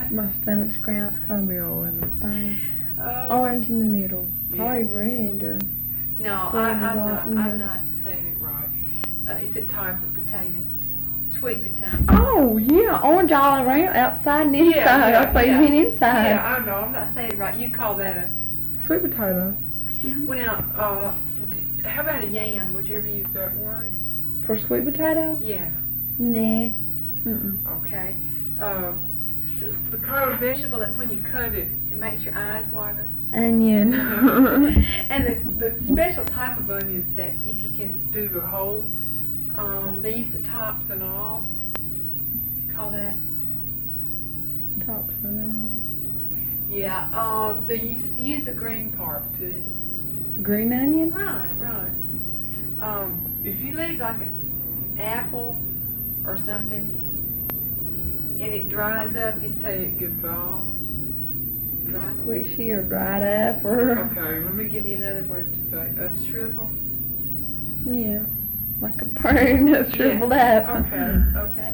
My stomach's ground. It's gonna be all in the thing. Orange in the middle. Probably red or. No, I'm not saying it right. It's a type of potato. Sweet potato. Oh yeah, orange all around, outside and inside. I thought you meant inside. Yeah, I know. I'm not saying it right. You call that a sweet potato. Well, now, how about a yam? Would you ever use that word? For sweet potato? Yeah. Nah. Okay. The kind of vegetable that when you cut it, it makes your eyes water. Onion. And the special type of onions that if you can do the whole, they use the tops and all. You call that? Tops and all. Yeah. They use the green part too. Green onion? Right. If you leave like an apple or something and it dries up, you'd say it gets all dry. Squishy or dried up or... Okay, let me give you another word to say. Shrivel? Yeah. Like a prune that's shriveled up. Okay.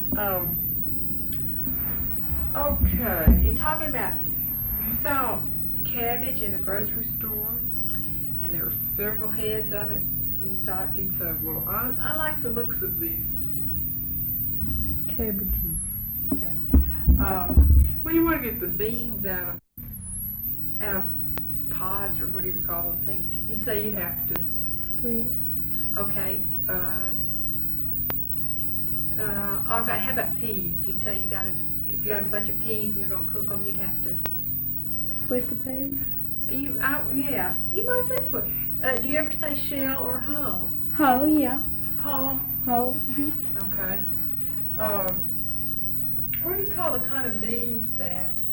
Okay. You're talking about, you saw cabbage in a grocery store and there were several heads of it, and you thought, you'd say, well, I like the looks of these cabbages. Okay. When you want to get the beans out of pods or whatever you call those things, you'd say you have to split. Okay. How about peas? You'd say if you have a bunch of peas and you're going to cook them, you'd have to split the peas. Yeah. You might say split. Do you ever say shell or hull? Hull, yeah. Hull. Hull. Okay. What do you call the kind of beans that